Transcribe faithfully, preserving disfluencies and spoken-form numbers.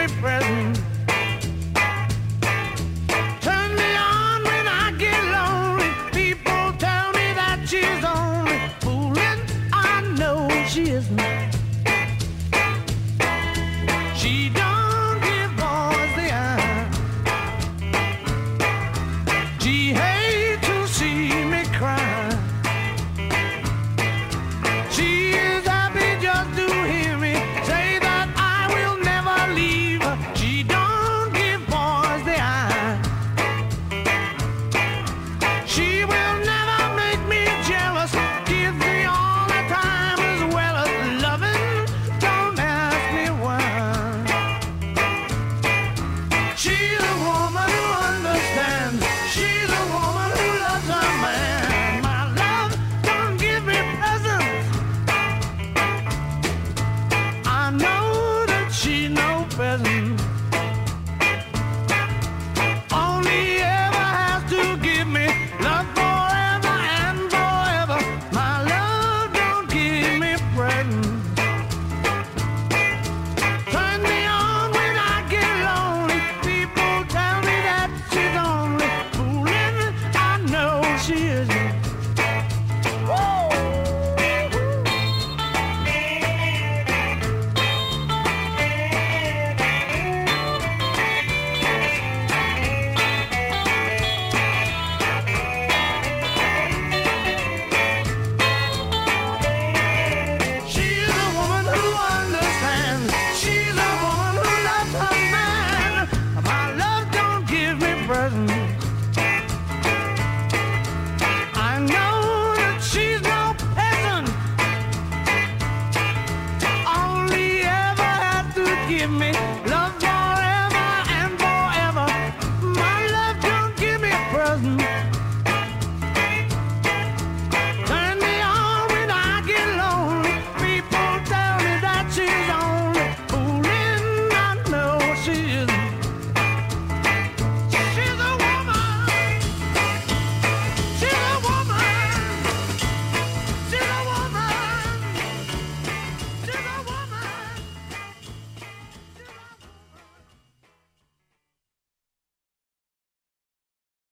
presents. Turn me on when I get lonely. People tell me that she's only fooling. I know she isn't. She don't give boys the eye. She hates to see me cry. She is happy just to hear me say that I will never leave her. She don't give boys the eye. She will never make me jealous. Gives me all the time as well as loving. Don't ask me why. She's a woman who understands. She's a woman who loves her man. My love don't give me presents. I know that she's no peasant. Only ever has to give me love forever and forever. My love don't give me presents. Turn me on when I get lonely. People tell me that she's only fooling. I know she isn't. She's a woman who understands. She's a woman who loves her man. My love don't give me presents. I know that she's no peasant. Only ever had to give me love.